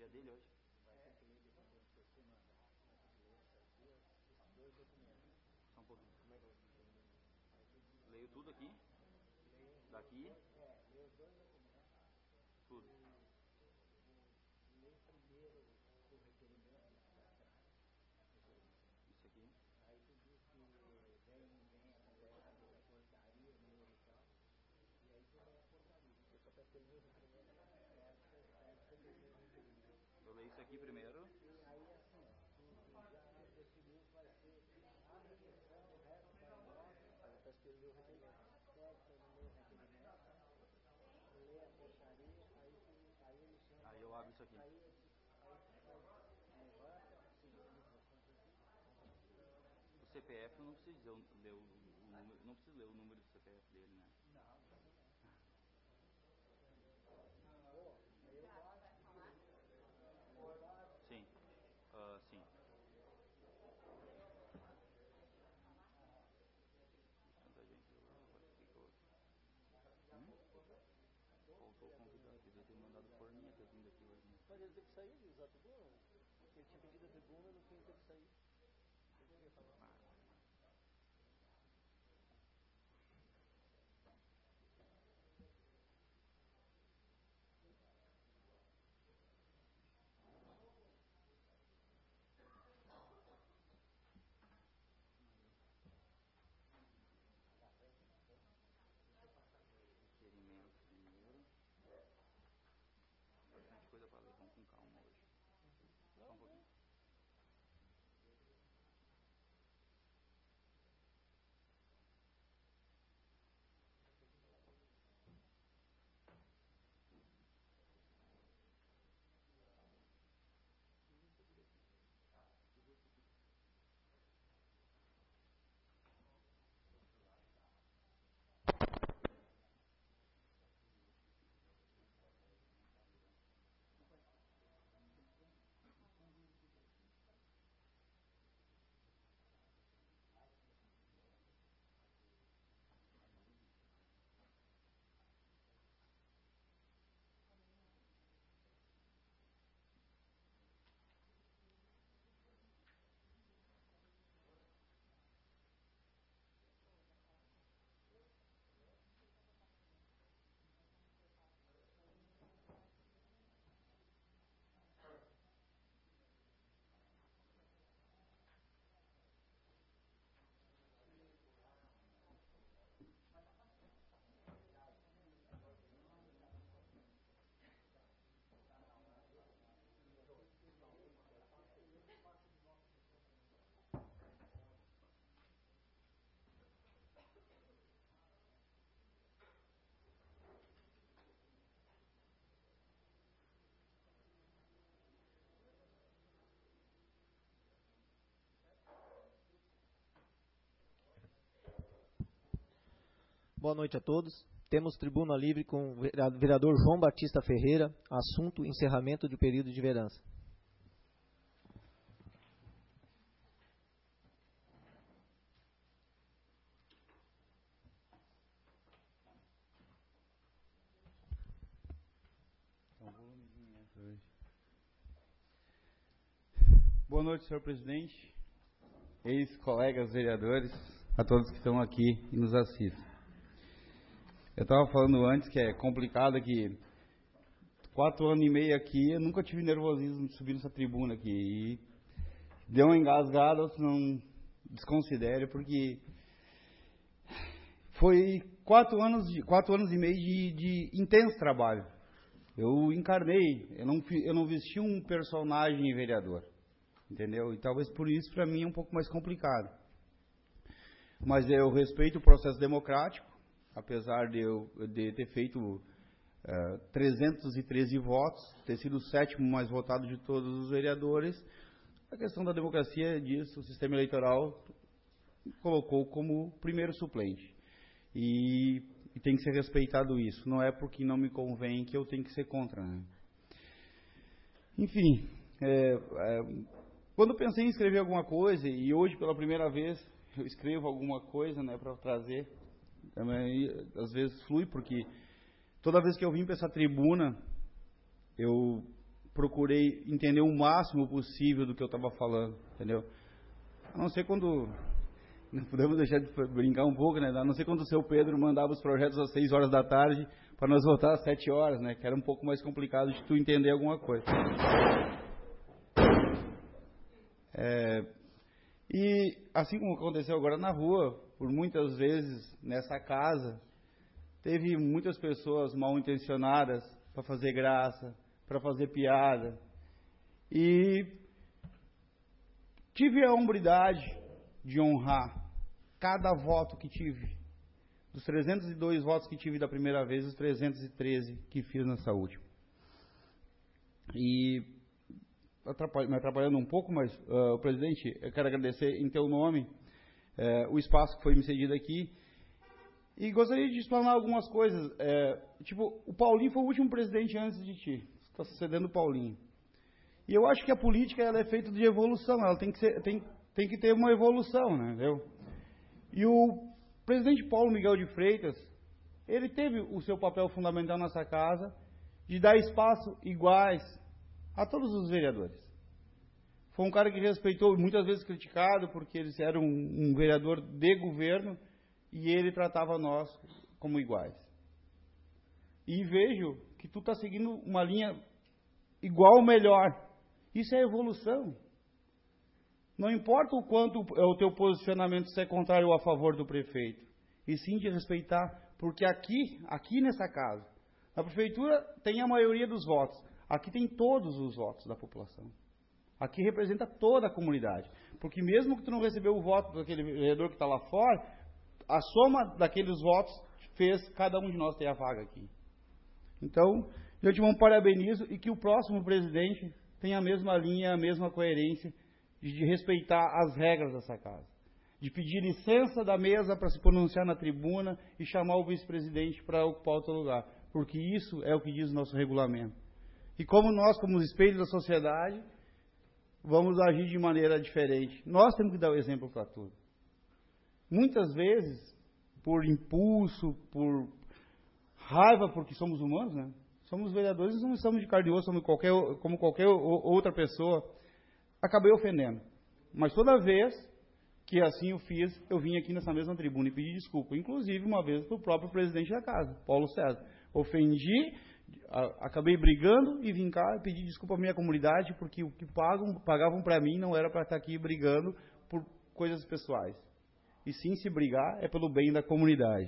dia dele hoje. Só um pouquinho. Leio tudo aqui. Daqui. Tudo. Isso aqui. Eu leio isso aqui primeiro. Aí eu abro isso aqui. O CPF eu não preciso ler o número, não preciso ler o número do CPF dele, né? Sim. Sim. Tanta gente, faltou convidar, devia ter mandado forninha ter vindo aqui hoje. Mas ele teve que sair de usar tribuna? Ele tinha pedido a tribuna, no fim teve que sair. Requerimento primeiro. Bastante coisa para ler, vamos com calma hoje. Só um pouquinho. Boa noite a todos. Temos tribuna livre com o vereador João Batista Ferreira, assunto encerramento do período de verança. Boa noite, senhor presidente, ex-colegas vereadores, a todos que estão aqui e nos assistem. Eu estava falando antes que é complicado que 4 anos e meio aqui, eu nunca tive nervosismo de subir nessa tribuna aqui. E deu uma engasgada, não desconsidere, porque foi 4 anos e meio de intenso trabalho. Eu encarnei, eu não vesti um personagem vereador, entendeu? E talvez por isso, para mim, é um pouco mais complicado. Mas eu respeito o processo democrático, apesar de ter feito 313 votos, ter sido o 7º mais votado de todos os vereadores. A questão da democracia disso, o sistema eleitoral colocou como primeiro suplente. E tem que ser respeitado isso. Não é porque não me convém que eu tenho que ser contra, né? Enfim, quando eu pensei em escrever alguma coisa, e hoje pela primeira vez eu escrevo alguma coisa, né, para trazer, também, às vezes flui, porque toda vez que eu vim para essa tribuna, eu procurei entender o máximo possível do que eu estava falando, entendeu? A não ser quando, não podemos deixar de brincar um pouco, né? A não ser quando o seu Pedro mandava os projetos às 6 horas da tarde para nós voltar às 7 horas, né? Que era um pouco mais complicado de tu entender alguma coisa. E assim como aconteceu agora na rua, por muitas vezes nessa casa, teve muitas pessoas mal intencionadas para fazer graça, para fazer piada. E tive a hombridade de honrar cada voto que tive. Dos 302 votos que tive da primeira vez, os 313 que fiz nessa última. E me atrapalhando um pouco, mas, presidente, eu quero agradecer em teu nome o espaço que foi me cedido aqui. E gostaria de explanar algumas coisas. Tipo, o Paulinho foi o último presidente antes de ti. Você está sucedendo o Paulinho. E eu acho que a política ela é feita de evolução. Ela tem que ter uma evolução, né? Entendeu? E o presidente Paulo Miguel de Freitas, ele teve o seu papel fundamental nessa casa de dar espaço iguais a todos os vereadores. Foi um cara que respeitou, muitas vezes criticado, porque eles eram um vereador de governo, e ele tratava nós como iguais. E vejo que tu está seguindo uma linha igual ou melhor. Isso é evolução. Não importa o quanto é o teu posicionamento, se é contrário ou a favor do prefeito. E sim de respeitar, porque aqui nessa casa, a prefeitura tem a maioria dos votos. Aqui tem todos os votos da população. Aqui representa toda a comunidade. Porque mesmo que tu não recebeu o voto daquele vereador que está lá fora, a soma daqueles votos fez cada um de nós ter a vaga aqui. Então, eu te parabenizo e que o próximo presidente tenha a mesma linha, a mesma coerência de respeitar as regras dessa casa. De pedir licença da mesa para se pronunciar na tribuna e chamar o vice-presidente para ocupar outro lugar. Porque isso é o que diz o nosso regulamento. E como nós, como os espelhos da sociedade, vamos agir de maneira diferente. Nós temos que dar o exemplo para tudo. Muitas vezes, por impulso, por raiva, porque somos humanos, né? Somos vereadores, não somos de carne e osso, como qualquer outra pessoa. Acabei ofendendo. Mas toda vez que assim eu fiz, eu vim aqui nessa mesma tribuna e pedi desculpa. Inclusive, uma vez, para o próprio presidente da casa, Paulo César. Ofendi, acabei brigando e vim cá e pedi desculpa à minha comunidade, porque o que pagavam para mim não era para estar aqui brigando por coisas pessoais. E sim, se brigar, é pelo bem da comunidade.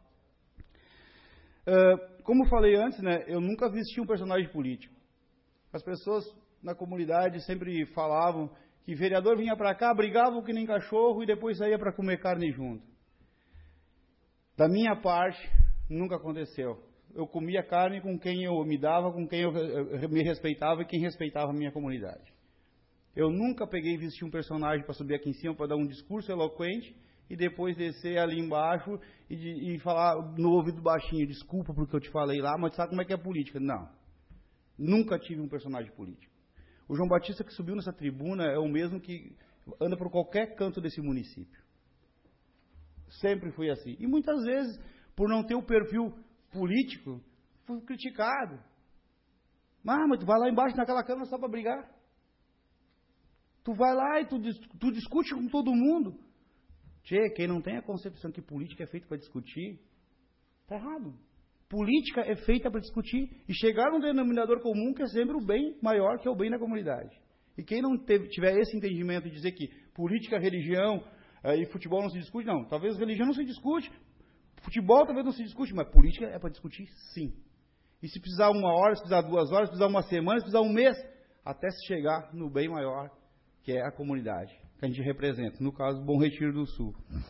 Como falei antes, né, eu nunca vesti um personagem político. As pessoas na comunidade sempre falavam que vereador vinha para cá, brigavam que nem cachorro e depois saía para comer carne junto. Da minha parte, nunca aconteceu. Eu comia carne com quem eu me dava, com quem eu me respeitava e quem respeitava a minha comunidade. Eu nunca peguei e vesti um personagem para subir aqui em cima para dar um discurso eloquente e depois descer ali embaixo e falar no ouvido baixinho, desculpa porque eu te falei lá, mas sabe como é que é a política? Não. Nunca tive um personagem político. O João Batista que subiu nessa tribuna é o mesmo que anda por qualquer canto desse município. Sempre fui assim. E muitas vezes, por não ter o perfil político, fui criticado. Mas tu vai lá embaixo naquela câmara só para brigar. Tu vai lá e tu discute com todo mundo. Tchê, quem não tem a concepção que política é feita para discutir, está errado. Política é feita para discutir e chegar num denominador comum que é sempre o bem maior, que é o bem da comunidade. E quem não tiver esse entendimento de dizer que política, religião e futebol não se discute, não. Talvez religião não se discute, futebol talvez não se discute, mas política é para discutir sim. E se precisar 1 hora, se precisar 2 horas, se precisar 1 semana, se precisar 1 mês, até se chegar no bem maior, que é a comunidade, que a gente representa, no caso, Bom Retiro do Sul.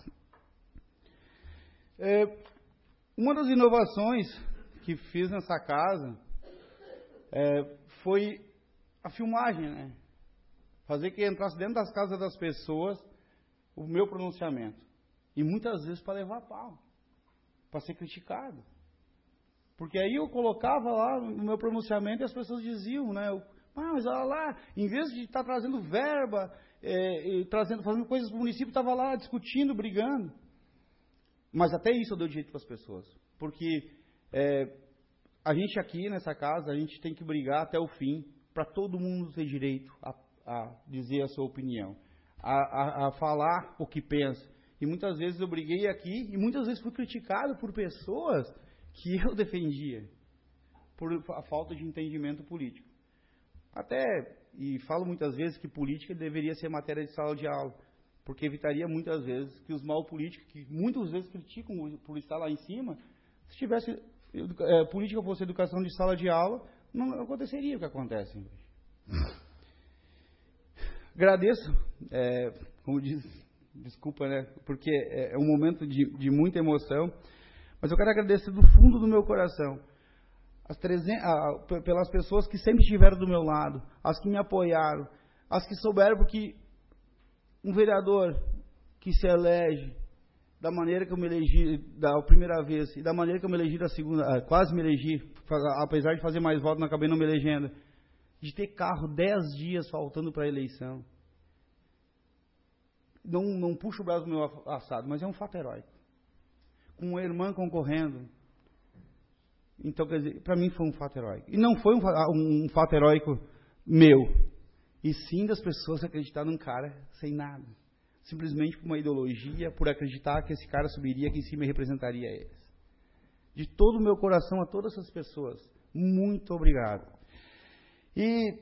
Uma das inovações que fiz nessa casa foi a filmagem, né? Fazer que entrasse dentro das casas das pessoas o meu pronunciamento. E muitas vezes para levar pau, para ser criticado. Porque aí eu colocava lá no meu pronunciamento e as pessoas diziam, né? Mas olha lá, em vez de estar trazendo verba, fazendo coisas para o município, estava lá discutindo, brigando. Mas até isso eu dou direito para as pessoas. Porque a gente aqui nessa casa, a gente tem que brigar até o fim para todo mundo ter direito a dizer a sua opinião, a falar o que pensa. E muitas vezes eu briguei aqui e muitas vezes fui criticado por pessoas que eu defendia, por a falta de entendimento político. E falo muitas vezes que política deveria ser matéria de sala de aula, porque evitaria muitas vezes que os mal políticos, que muitas vezes criticam por estar lá em cima, se tivesse política fosse educação de sala de aula, não aconteceria o que acontece hoje. Agradeço, como diz, desculpa, né, porque é um momento de muita emoção, mas eu quero agradecer do fundo do meu coração pelas pessoas que sempre estiveram do meu lado, as que me apoiaram, as que souberam, porque um vereador que se elege da maneira que eu me elegi da primeira vez e da maneira que eu me elegi da segunda, quase me elegi, apesar de fazer mais votos, não acabei não me elegendo, de ter carro 10 dias faltando para a eleição. Não puxo o braço do meu assado, mas é um fato heróico. Com uma irmã concorrendo. Então, quer dizer, para mim foi um fato heróico. E não foi um fato heróico meu, e sim das pessoas acreditar num cara sem nada. Simplesmente por uma ideologia, por acreditar que esse cara subiria aqui em cima e representaria eles. De todo o meu coração a todas essas pessoas, muito obrigado. E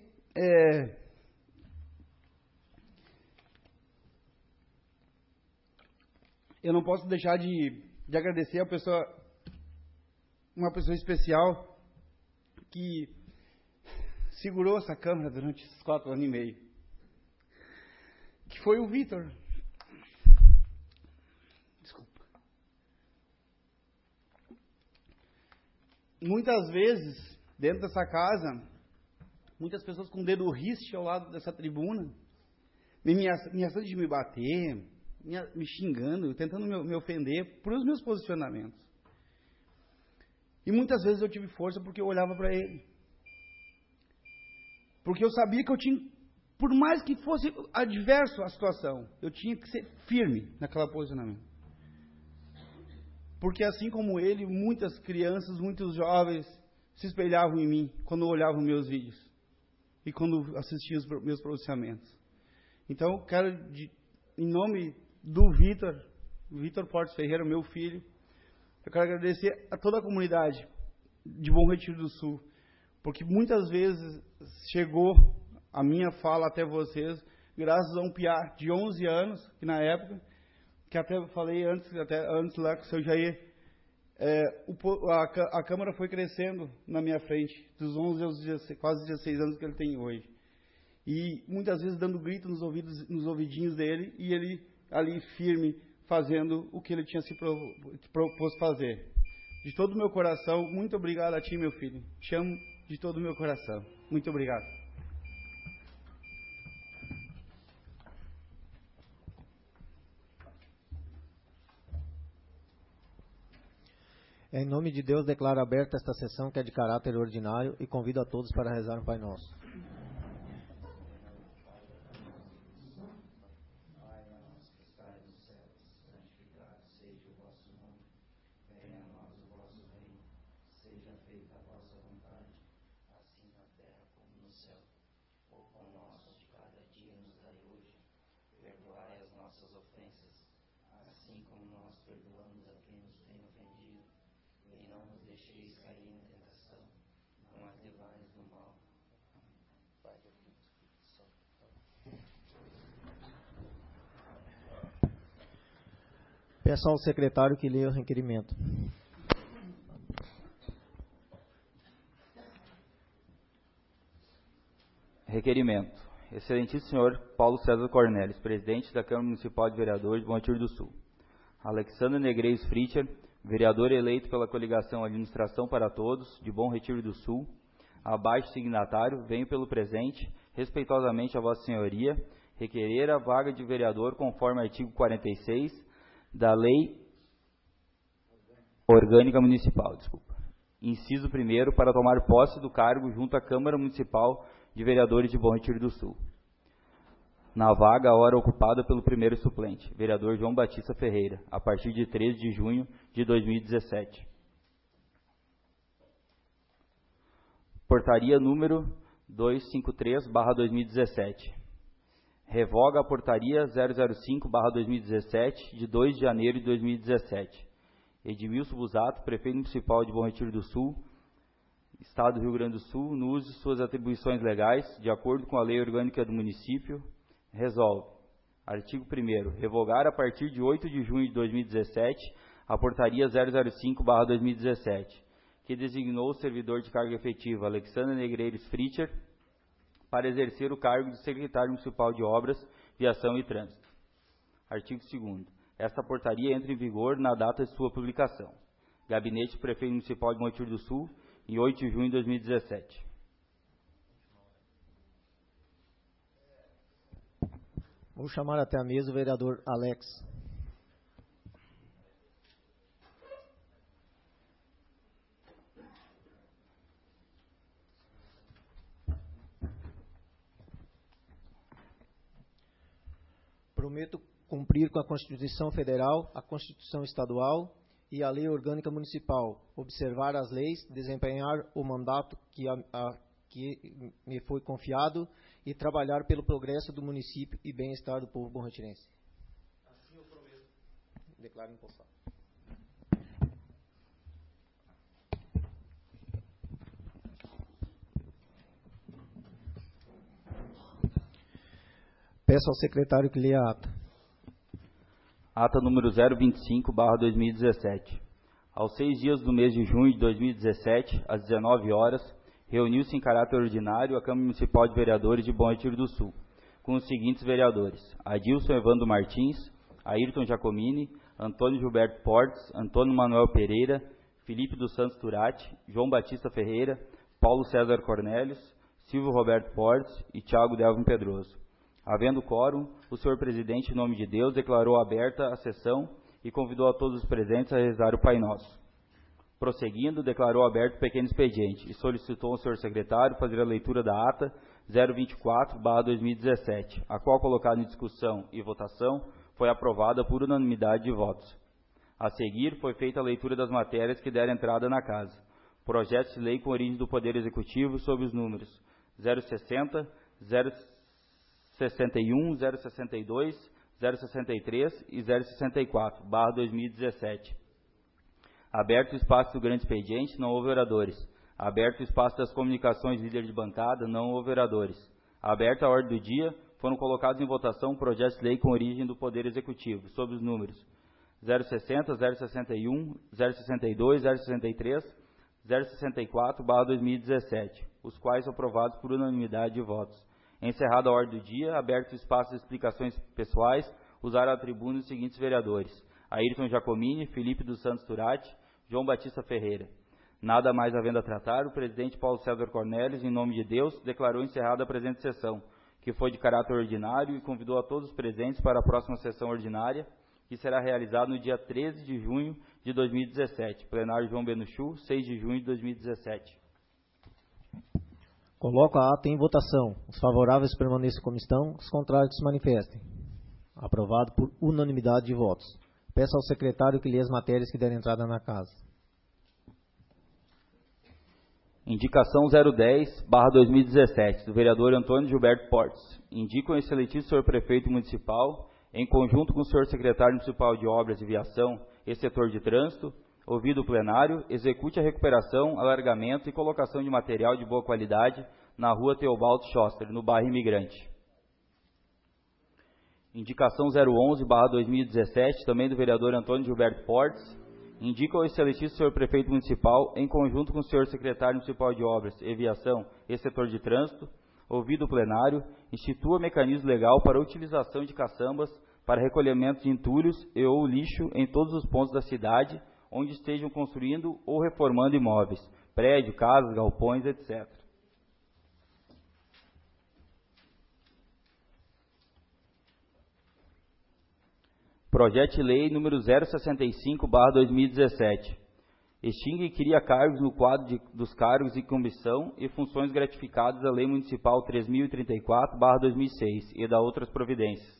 eu não posso deixar de agradecer uma pessoa especial que segurou essa câmera durante esses 4 anos e meio, que foi o Vitor. Desculpa. Muitas vezes, dentro dessa casa, muitas pessoas com o dedo riste ao lado dessa tribuna, me ameaçando de me bater, me xingando, tentando me ofender por os meus posicionamentos. E muitas vezes eu tive força porque eu olhava para ele. Porque eu sabia que eu tinha, por mais que fosse adverso a situação, eu tinha que ser firme naquele posicionamento. Porque assim como ele, muitas crianças, muitos jovens se espelhavam em mim quando olhavam meus vídeos e quando assistiam os meus pronunciamentos. Então, quero, em nome do Vitor Portes Ferreira, meu filho, eu quero agradecer a toda a comunidade de Bom Retiro do Sul, porque muitas vezes chegou a minha fala até vocês, graças a um piá de 11 anos, que na época, que até falei antes lá com o seu Jair, a Câmara foi crescendo na minha frente, dos 11 aos 16, quase 16 anos que ele tem hoje. E muitas vezes dando grito nos ouvidinhos dele, e ele ali firme, fazendo o que ele tinha se proposto fazer. De todo o meu coração, muito obrigado a ti, meu filho. Te amo de todo o meu coração. Muito obrigado. Em nome de Deus, declaro aberta esta sessão que é de caráter ordinário e convido a todos para rezar o Pai Nosso. Peço ao secretário que leia o requerimento. Requerimento. Excelentíssimo senhor Paulo César Cornelis, presidente da Câmara Municipal de Vereadores de Bom Retiro do Sul. Alexandre Negreiros Fritcher, vereador eleito pela coligação Administração para Todos, de Bom Retiro do Sul. Abaixo signatário, venho pelo presente, respeitosamente a Vossa Senhoria, requerer a vaga de vereador conforme artigo 46 da Lei Orgânica Municipal, inciso 1º, para tomar posse do cargo junto à Câmara Municipal de Vereadores de Bom Retiro do Sul. Na vaga, a hora ocupada pelo primeiro suplente, vereador João Batista Ferreira, a partir de 13 de junho de 2017. Portaria número 253/2017. Revoga a portaria 005/2017, de 2 de janeiro de 2017. Edmilson Busato, prefeito municipal de Bom Retiro do Sul, Estado do Rio Grande do Sul, no uso de suas atribuições legais, de acordo com a lei orgânica do município, resolve. Artigo 1º. Revogar a partir de 8 de junho de 2017 a portaria 005/2017, que designou o servidor de carga efetiva Alexandre Negreiros Fritcher para exercer o cargo de secretário municipal de Obras, Viação e Trânsito. Artigo 2º. Esta portaria entra em vigor na data de sua publicação. Gabinete do Prefeito Municipal de Bom Retiro do Sul, em 8 de junho de 2017. Vou chamar até a mesa o vereador Alex. Prometo cumprir com a Constituição Federal, a Constituição Estadual e a Lei Orgânica Municipal, observar as leis, desempenhar o mandato que me foi confiado e trabalhar pelo progresso do município e bem-estar do povo bom-retirense. Assim eu prometo. Declaro empossado. Peço ao secretário que leia a ata. Ata número 025/2017. Aos 6 dias do mês de junho de 2017, às 19 horas, reuniu-se em caráter ordinário a Câmara Municipal de Vereadores de Bom Retiro do Sul, com os seguintes vereadores: Adilson Evandro Martins, Ayrton Giacomini, Antônio Gilberto Portes, Antônio Manuel Pereira, Felipe dos Santos Turati, João Batista Ferreira, Paulo César Cornélios, Silvio Roberto Portes e Thiago Delvin Pedroso. Havendo quórum, o senhor presidente, em nome de Deus, declarou aberta a sessão e convidou a todos os presentes a rezar o Pai Nosso. Prosseguindo, declarou aberto o pequeno expediente e solicitou ao senhor secretário fazer a leitura da ata 024/2017, a qual, colocada em discussão e votação, foi aprovada por unanimidade de votos. A seguir, foi feita a leitura das matérias que deram entrada na casa. Projetos de lei com origem do Poder Executivo sob os números 060, 061, 062, 063 e 064/2017. Aberto o espaço do grande expediente, não houve oradores. Aberto o espaço das comunicações, líder de bancada, não houve oradores. Aberta a ordem do dia, foram colocados em votação projetos de lei com origem do Poder Executivo, sob os números 060, 061, 062, 063, 064/2017, os quais aprovados por unanimidade de votos. Encerrada a ordem do dia, aberto o espaço de explicações pessoais, usaram a tribuna os seguintes vereadores: Ayrton Giacomini, Felipe dos Santos Turati, João Batista Ferreira. Nada mais havendo a tratar, o presidente Paulo César Cornélios, em nome de Deus, declarou encerrada a presente sessão, que foi de caráter ordinário, e convidou a todos os presentes para a próxima sessão ordinária, que será realizada no dia 13 de junho de 2017, plenário João Benuchu, 6 de junho de 2017. Coloco a ata em votação. Os favoráveis permaneçam como estão, os contrários se manifestem. Aprovado por unanimidade de votos. Peço ao secretário que leia as matérias que deram entrada na casa. Indicação 010/2017, do vereador Antônio Gilberto Portes. Indica o excelentíssimo senhor prefeito municipal, em conjunto com o senhor secretário municipal de Obras e Viação e setor de trânsito, ouvido o plenário, execute a recuperação, alargamento e colocação de material de boa qualidade na rua Teobaldo Schoster, no bairro Imigrante. Indicação 011/2017, também do vereador Antônio Gilberto Portes, indica ao excelentíssimo senhor prefeito municipal, em conjunto com o senhor secretário municipal de Obras e Viação e setor de trânsito, ouvido o plenário, institua mecanismo legal para a utilização de caçambas para recolhimento de entulhos e ou lixo em todos os pontos da cidade, onde estejam construindo ou reformando imóveis, prédio, casas, galpões, etc. Projeto de Lei número 065/2017. Extingue e cria cargos no quadro dos cargos de comissão e funções gratificadas da Lei Municipal 3034/2006 e da outras providências.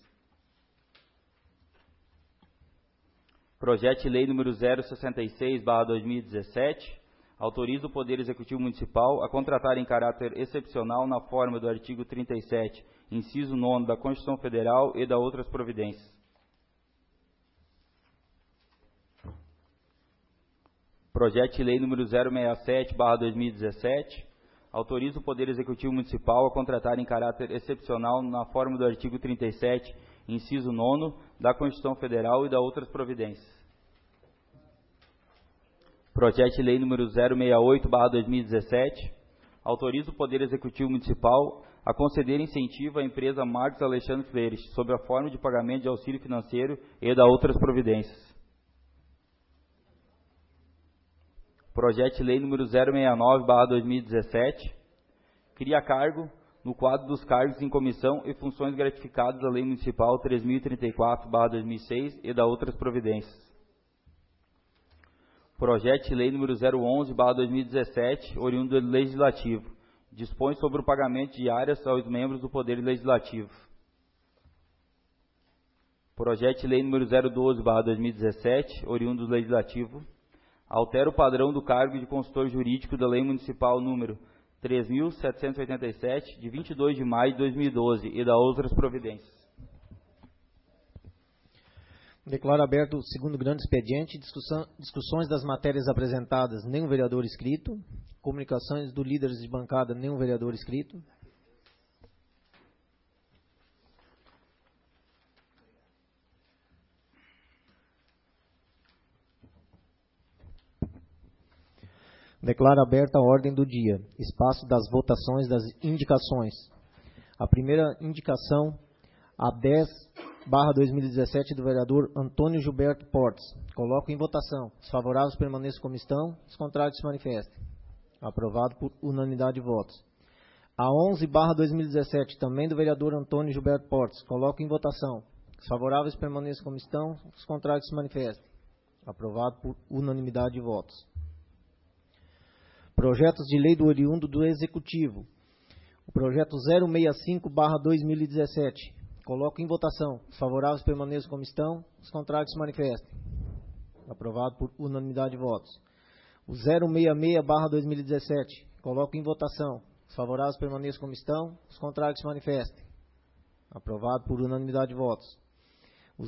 Projeto de Lei número 066/2017, Autoriza o Poder Executivo Municipal a contratar em caráter excepcional na forma do artigo 37, inciso 9 da Constituição Federal e da outras providências. Projeto de Lei número 067/2017, autoriza o Poder Executivo Municipal a contratar em caráter excepcional na forma do artigo 37, inciso 9 da Constituição Federal e da outras providências. Projeto de Lei número 068/2017, autoriza o Poder Executivo Municipal a conceder incentivo à empresa Marcos Alexandre Freire, sob a forma de pagamento de auxílio financeiro e da outras providências. Projeto de Lei número 069/2017, cria cargo no quadro dos cargos em comissão e funções gratificadas da Lei Municipal 3034/2006 e da outras providências. Projeto de Lei número 011/2017, oriundo do Legislativo, dispõe sobre o pagamento de diárias aos membros do Poder Legislativo. Projeto de Lei número 012/2017, oriundo do Legislativo, altera o padrão do cargo de consultor jurídico da Lei Municipal número 3.787, de 22 de maio de 2012, e da outras providências. Declaro aberto o segundo grande expediente, discussões das matérias apresentadas, nenhum vereador inscrito. Comunicações do líderes de bancada, nenhum vereador inscrito. Declaro aberta a ordem do dia, espaço das votações das indicações. A primeira indicação, a 10/2017, do vereador Antônio Gilberto Portes. Coloco em votação. Os favoráveis permaneçam como estão, os contrários se manifestem. Aprovado por unanimidade de votos. A 11/2017, também do vereador Antônio Gilberto Portes. Coloco em votação. Os favoráveis permaneçam como estão, os contrários se manifestem. Aprovado por unanimidade de votos. Projetos de lei do oriundo do Executivo. O projeto 065/2017. Coloco em votação. Os favoráveis permaneçam como estão, os contrários se manifestem. Aprovado por unanimidade de votos. O 066/2017. Coloco em votação. Os favoráveis permaneçam como estão, os contrários se manifestem. Aprovado por unanimidade de votos. O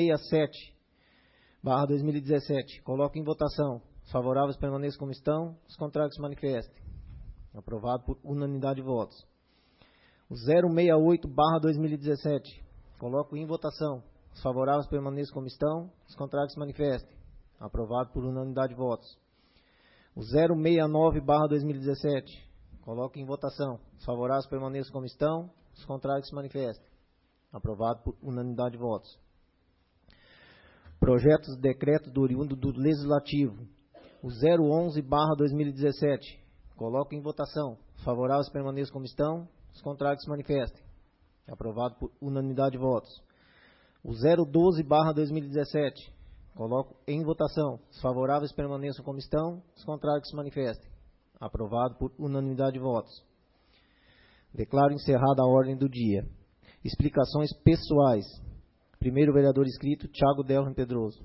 067/2017. Coloco em votação. Os favoráveis permaneçam como estão, os contrários se manifestem. Aprovado por unanimidade de votos. O 068/2017. Coloco em votação. Os favoráveis permaneçam como estão, os contrários se manifestem. Aprovado por unanimidade de votos. O 069/2017. Coloco em votação. Os favoráveis permaneçam como estão, os contrários se manifestem. Aprovado por unanimidade de votos. Projetos de decreto do oriundo do Legislativo. O 011/2017. Coloco em votação. Os favoráveis permaneçam como estão, os contrários se manifestem. Aprovado por unanimidade de votos. O 012/2017. Coloco em votação. Os favoráveis permaneçam como estão, os contrários se manifestem. Aprovado por unanimidade de votos. Declaro encerrada a ordem do dia. Explicações pessoais. Primeiro vereador inscrito, Thiago Delrin Pedroso.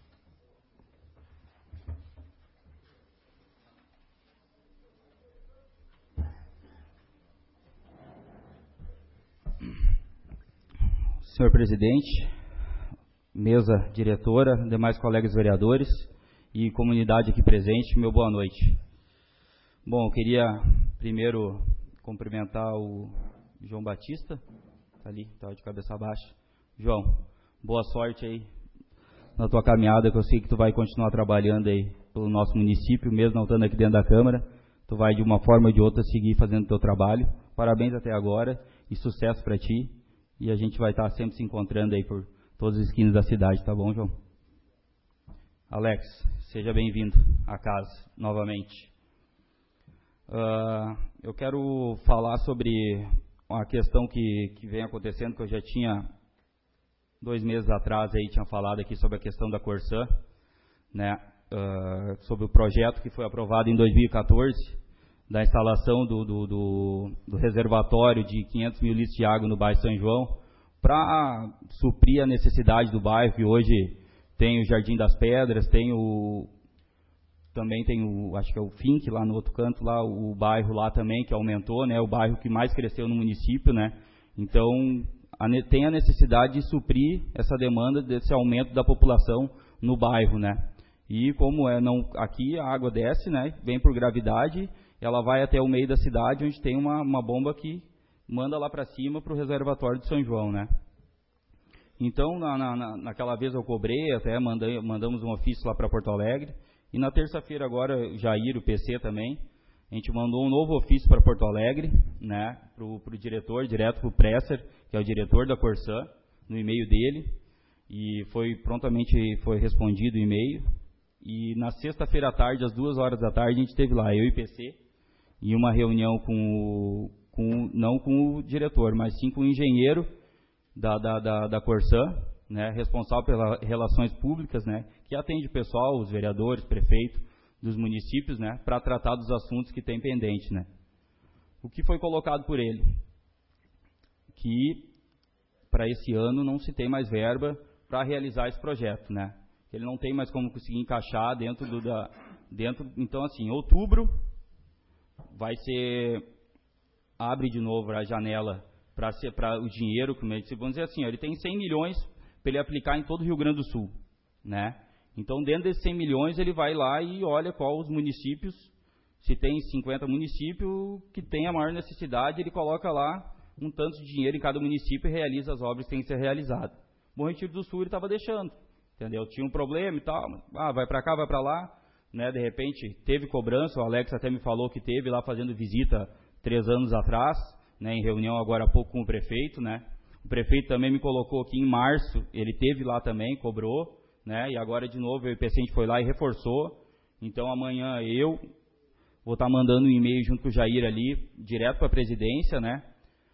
Senhor presidente, mesa diretora, demais colegas vereadores e comunidade aqui presente, meu boa noite. Bom, eu queria primeiro cumprimentar o João Batista, tá ali, tá de cabeça baixa. João, boa sorte aí na tua caminhada, que eu sei que tu vai continuar trabalhando aí pelo nosso município, mesmo não estando aqui dentro da Câmara, tu vai de uma forma ou de outra seguir fazendo o teu trabalho. Parabéns até agora e sucesso para ti. E a gente vai estar sempre se encontrando aí por todas as esquinas da cidade, tá bom, João? Alex, seja bem-vindo à casa novamente. Eu quero falar sobre uma questão que vem acontecendo, que eu já tinha 2 meses atrás aí tinha falado aqui sobre a questão da Corsã, né? Sobre o projeto que foi aprovado em 2014, da instalação do reservatório de 500 mil litros de água no bairro São João, para suprir a necessidade do bairro, que hoje tem o Jardim das Pedras, tem também tem acho que é o Fink lá no outro canto, lá o bairro lá também que aumentou, né? O bairro que mais cresceu no município, né? Então tem a necessidade de suprir essa demanda desse aumento da população no bairro, né? E como aqui a água desce, né? Vem por gravidade, ela vai até o meio da cidade, onde tem uma bomba que manda lá para cima para o reservatório de São João, né? Então, naquela vez eu cobrei, até mandamos um ofício lá para Porto Alegre, e na terça-feira agora, Jair, o PC também, a gente mandou um novo ofício para Porto Alegre, né, para o diretor, direto para o Presser, que é o diretor da Corsã, no e-mail dele, e prontamente foi respondido o e-mail, e na sexta-feira à tarde, às 2h da tarde, a gente esteve lá, eu e PC, e uma reunião não com o diretor, mas sim com o engenheiro da Corsã, né, responsável pelas relações públicas, né, que atende o pessoal, os vereadores, prefeito dos municípios, né, para tratar dos assuntos que tem pendente, né. O que foi colocado por ele? Que para esse ano não se tem mais verba para realizar esse projeto, né. Ele não tem mais como conseguir encaixar dentro então assim, outubro vai ser, abre de novo a janela para o dinheiro, vamos dizer assim, ele tem 100 milhões para ele aplicar em todo o Rio Grande do Sul, né? Então, dentro desses 100 milhões, ele vai lá e olha qual os municípios, se tem 50 municípios que tem a maior necessidade, ele coloca lá um tanto de dinheiro em cada município e realiza as obras que têm que ser realizadas. Bom Retiro do Sul ele estava deixando, entendeu? Tinha um problema e tal, vai para cá, vai para lá, né? De repente, teve cobrança, o Alex até me falou que teve lá fazendo visita 3 anos atrás, né, em reunião agora há pouco com o prefeito, né? O prefeito também me colocou aqui em março, ele teve lá também, cobrou, né? E agora de novo o IPC foi lá e reforçou. Então amanhã eu vou estar mandando um e-mail junto com o Jair ali, direto para a presidência, né?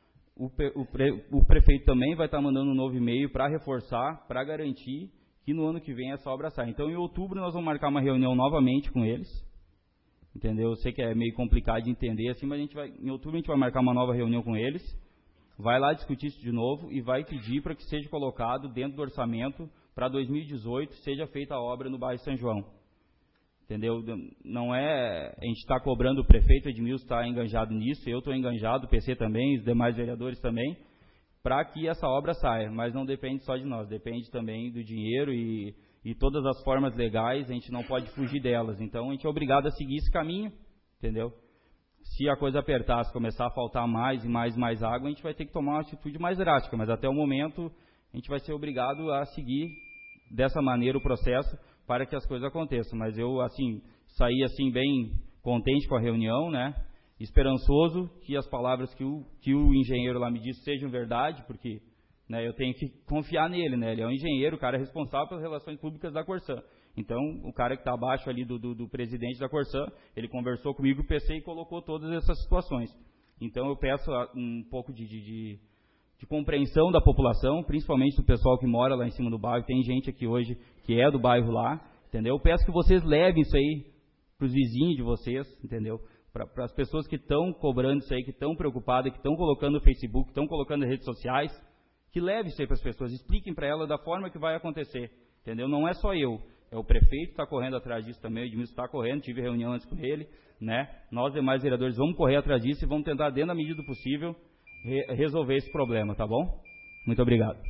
O prefeito também vai estar mandando um novo e-mail para reforçar, para garantir que no ano que vem essa obra sai. Então em outubro nós vamos marcar uma reunião novamente com eles. Entendeu? Eu sei que é meio complicado de entender assim, mas em outubro a gente vai marcar uma nova reunião com eles, vai lá discutir isso de novo e vai pedir para que seja colocado dentro do orçamento para 2018, seja feita a obra no bairro São João. Entendeu? Não é, a gente está cobrando, o prefeito Edmilson está enganjado nisso, eu estou enganjado, o PC também, os demais vereadores também, para que essa obra saia, mas não depende só de nós, depende também do dinheiro e todas as formas legais, a gente não pode fugir delas. Então, a gente é obrigado a seguir esse caminho, entendeu? Se a coisa apertar, se começar a faltar mais e mais água, a gente vai ter que tomar uma atitude mais drástica. Mas, até o momento, a gente vai ser obrigado a seguir dessa maneira o processo para que as coisas aconteçam. Mas eu, assim, saí, assim, bem contente com a reunião, né? Esperançoso que as palavras que o engenheiro lá me disse sejam verdade, porque... né, eu tenho que confiar nele, né? Ele é um engenheiro, o cara é responsável pelas relações públicas da Corsã. Então, o cara que está abaixo ali do presidente da Corsã, ele conversou comigo, o PC, e colocou todas essas situações. Então, eu peço um pouco de compreensão da população, principalmente do pessoal que mora lá em cima do bairro. Tem gente aqui hoje que é do bairro lá, entendeu? Eu peço que vocês levem isso aí para os vizinhos de vocês, entendeu? Para as pessoas que estão cobrando isso aí, que estão preocupadas, que estão colocando no Facebook, que estão colocando nas redes sociais, que leve isso aí para as pessoas, expliquem para elas da forma que vai acontecer, entendeu? Não é só eu, é o prefeito que está correndo atrás disso também, o Edmilson está correndo, tive reunião antes com ele, né? Nós demais vereadores vamos correr atrás disso e vamos tentar, dentro da medida do possível, resolver esse problema, tá bom? Muito obrigado.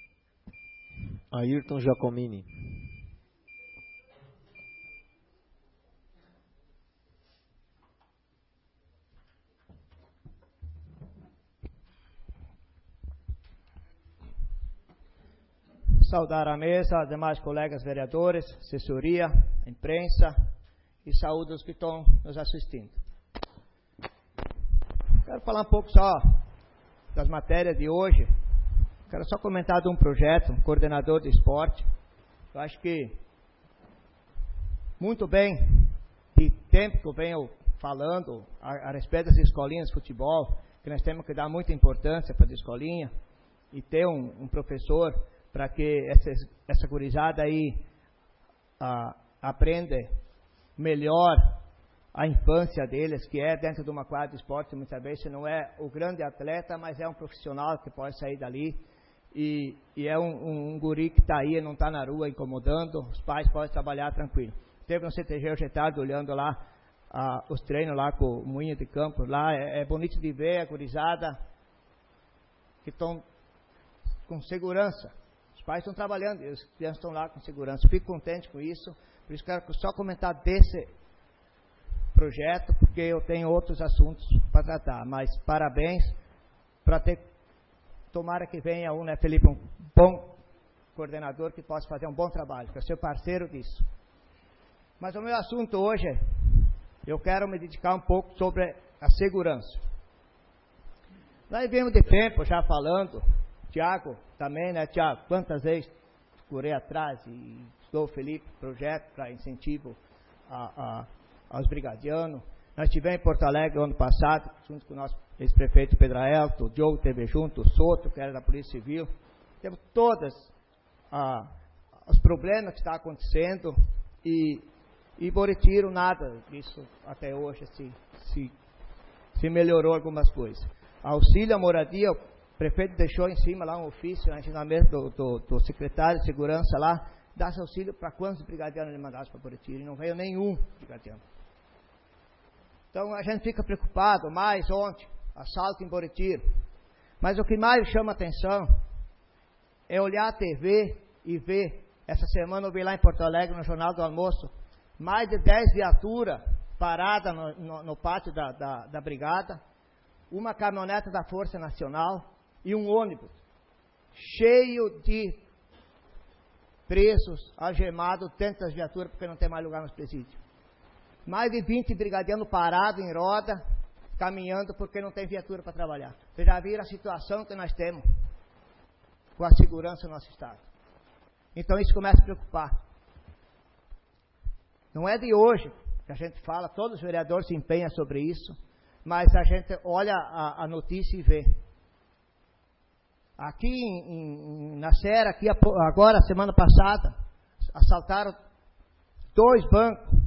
Ayrton Giacomini. Saudar a mesa, demais colegas vereadores, assessoria, imprensa e saúde os que estão nos assistindo. Quero falar um pouco só das matérias de hoje. Quero só comentar de um projeto, um coordenador de esporte. Eu acho que muito bem, de tempo que eu venho falando a respeito das escolinhas de futebol, que nós temos que dar muita importância para a escolinha e ter um professor para que essa gurizada aí aprenda melhor a infância deles, que é dentro de uma quadra de esporte. Muitas vezes não é o grande atleta, mas é um profissional que pode sair dali e é um guri que está aí, não está na rua incomodando, os pais podem trabalhar tranquilo. esteve no CTG hoje à tarde olhando lá os treinos lá com o Moinho de Campo. Lá é bonito de ver a gurizada que estão com segurança. Os pais estão trabalhando e as crianças estão lá com segurança. Fico contente com isso. Por isso quero só comentar desse projeto, porque eu tenho outros assuntos para tratar. Mas parabéns para ter. Tomara que venha né, Felipe, um bom coordenador que possa fazer um bom trabalho, que é seu parceiro disso. Mas o meu assunto hoje, eu quero me dedicar um pouco sobre a segurança. Nós vimos de tempo já falando, Tiago também, né, Tiago? Quantas vezes corri atrás e estou o Felipe, projeto para incentivo aos brigadianos. Nós tivemos em Porto Alegre ano passado, junto com o nosso ex-prefeito Pedro Aelto, o Diogo teve junto, o Soto, que era da Polícia Civil. Temos todos os problemas que estão acontecendo e Boretiro nada disso até hoje se melhorou algumas coisas. Auxílio à moradia, o prefeito deixou em cima lá um ofício, um ensinamento do secretário de segurança lá, dá auxílio para quantos brigadianos ele mandasse para Boretiro, e não veio nenhum brigadiano. Então a gente fica preocupado, mais ontem, assalto em Boretiro. Mas o que mais chama atenção é olhar a TV e ver, essa semana eu vi lá em Porto Alegre, no Jornal do Almoço, mais de 10 viaturas paradas no pátio da brigada, uma caminhonete da Força Nacional e um ônibus cheio de presos, algemados, dentro das viaturas, porque não tem mais lugar nos presídios. Mais de 20 brigadianos parados em roda, caminhando porque não tem viatura para trabalhar. Vocês já viram a situação que nós temos com a segurança do nosso Estado. Então isso começa a preocupar. Não é de hoje que a gente fala, todos os vereadores se empenham sobre isso, mas a gente olha a notícia e vê. Aqui na Serra, aqui agora, semana passada, assaltaram 2 bancos.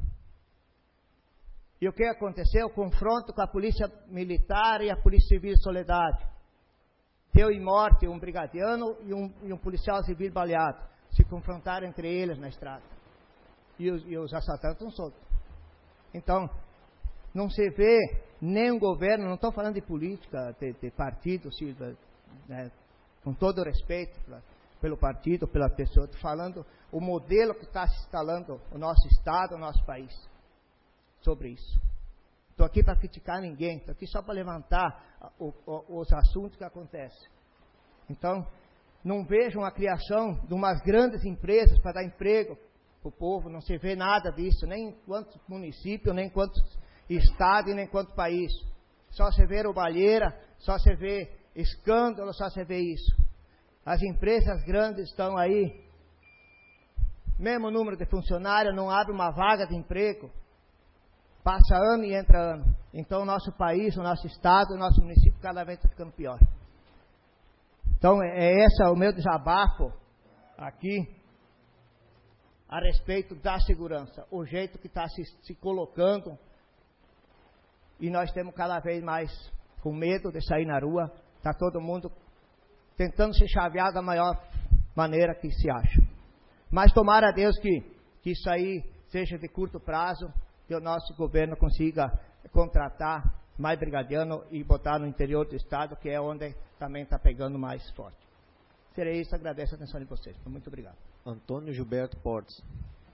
E o que aconteceu? Confronto com a Polícia Militar e a Polícia Civil de Soledade. Deu em morte um brigadiano e um policial civil baleado. Se confrontaram entre eles na estrada. E os assaltantes estão soltos. Então, não se vê nem um governo, não estou falando de política, de partido, né, com todo o respeito pelo partido, pela pessoa, estou falando o modelo que está se instalando o nosso Estado, o nosso país. Sobre isso. Estou aqui para criticar ninguém, estou aqui só para levantar os assuntos que acontecem. Então, não vejam a criação de umas grandes empresas para dar emprego para o povo, não se vê nada disso, nem enquanto município, nem enquanto estado e nem enquanto país. Só se vê roubalheira, só se vê escândalo, só se vê isso. As empresas grandes estão aí, mesmo número de funcionários, não abre uma vaga de emprego. Passa ano e entra ano. Então o nosso país, o nosso estado, o nosso município cada vez está ficando pior. Então é esse o meu desabafo aqui a respeito da segurança. O jeito que está se colocando e nós temos cada vez mais com medo de sair na rua. Está todo mundo tentando se chavear da maior maneira que se acha. Mas tomara a Deus que isso aí seja de curto prazo, que o nosso governo consiga contratar mais brigadiano e botar no interior do estado, que é onde também está pegando mais forte. Serei isso, agradeço a atenção de vocês. Muito obrigado. Antônio Gilberto Portes.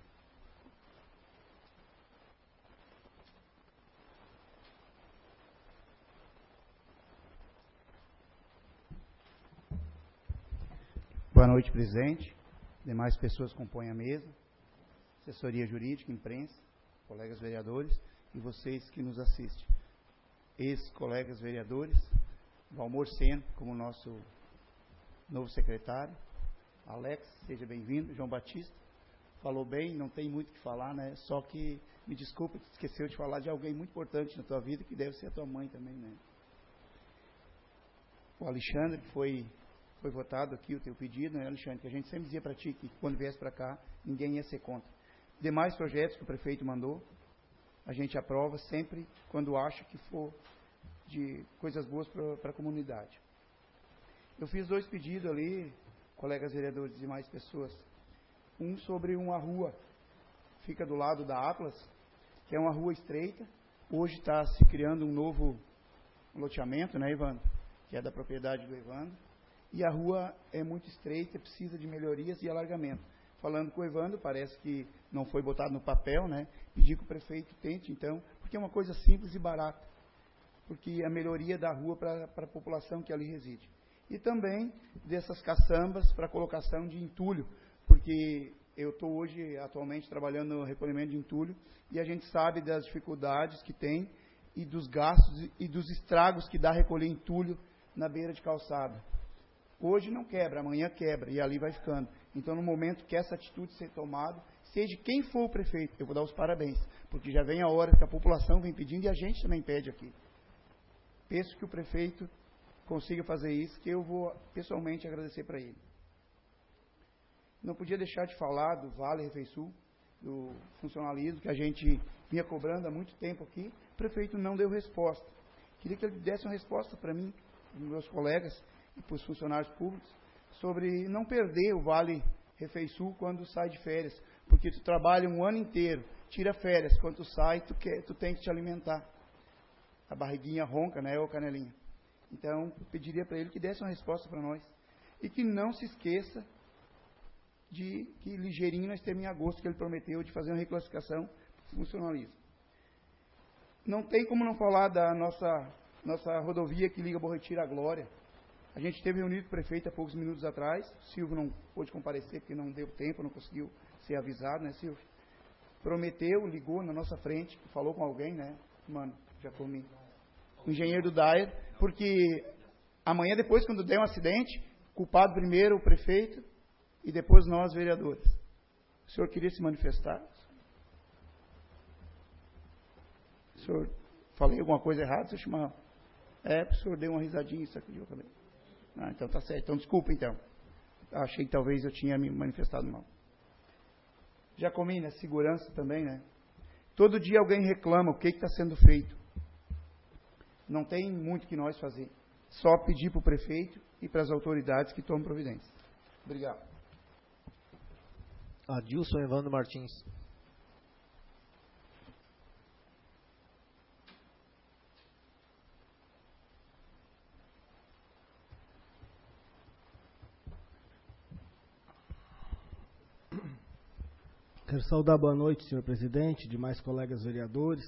Boa noite, presidente. Demais pessoas compõem a mesa, assessoria jurídica, imprensa, colegas vereadores e vocês que nos assistem. Ex-colegas vereadores, Valmor Sena, como nosso novo secretário. Alex, seja bem-vindo. João Batista, falou bem, não tem muito o que falar, né? Só que, me desculpa, esqueceu de falar de alguém muito importante na tua vida, que deve ser a tua mãe também, né? O Alexandre, que foi votado aqui o teu pedido, né, Alexandre? Que a gente sempre dizia para ti que quando viesse para cá, ninguém ia ser contra. Demais projetos que o prefeito mandou, a gente aprova sempre quando acha que for de coisas boas para a comunidade. Eu fiz 2 pedidos ali, colegas vereadores e mais pessoas. Um sobre uma rua fica do lado da Atlas, que é uma rua estreita. Hoje está se criando um novo loteamento, né, Evandro? Que é da propriedade do Evandro. E a rua é muito estreita, precisa de melhorias e alargamento. Falando com o Evandro, parece que não foi botado no papel, né? Pedir que o prefeito tente, então, porque é uma coisa simples e barata. Porque a melhoria da rua para a população que ali reside. E também dessas caçambas para colocação de entulho, porque eu estou hoje, atualmente, trabalhando no recolhimento de entulho, e a gente sabe das dificuldades que tem, e dos gastos e dos estragos que dá recolher entulho na beira de calçada. Hoje não quebra, amanhã quebra, e ali vai ficando. Então, no momento que essa atitude ser tomada, seja quem for o prefeito, eu vou dar os parabéns, porque já vem a hora que a população vem pedindo, e a gente também pede aqui. Penso que o prefeito consiga fazer isso, que eu vou pessoalmente agradecer para ele. Não podia deixar de falar do Vale Refeisul, do funcionalismo, que a gente vinha cobrando há muito tempo aqui. O prefeito não deu resposta. Queria que ele desse uma resposta para mim, para os meus colegas e para os funcionários públicos, sobre não perder o Vale Refeisul quando sai de férias, porque tu trabalha um ano inteiro, tira férias, quando tu sai, tu tem que te alimentar. A barriguinha ronca, né, ô Canelinha? Então, eu pediria para ele que desse uma resposta para nós. E que não se esqueça de que ligeirinho nós temos em agosto, que ele prometeu de fazer uma reclassificação para o funcionalismo. Não tem como não falar da nossa rodovia que liga Borretiro à Glória. A gente esteve reunido com o prefeito há poucos minutos atrás. O Silvio não pôde comparecer porque não deu tempo, não conseguiu ser avisado, né, Silvio? Prometeu, ligou na nossa frente, falou com alguém, né? Mano, já comi. O engenheiro do Dyer, porque amanhã depois, quando der um acidente, culpado primeiro o prefeito e depois nós, vereadores. O senhor queria se manifestar? O senhor, falei alguma coisa errada, seu Chimarrão? O senhor deu uma risadinha e sacudiu também. Ah, então tá certo. Então, desculpa, então. Achei que talvez eu tinha me manifestado mal. Jacomina, segurança também, né? Todo dia alguém reclama o que está sendo feito. Não tem muito que nós fazer. Só pedir para o prefeito e para as autoridades que tomam providência. Obrigado. Adilson Evandro Martins. Quero saudar boa noite, senhor presidente, demais colegas vereadores,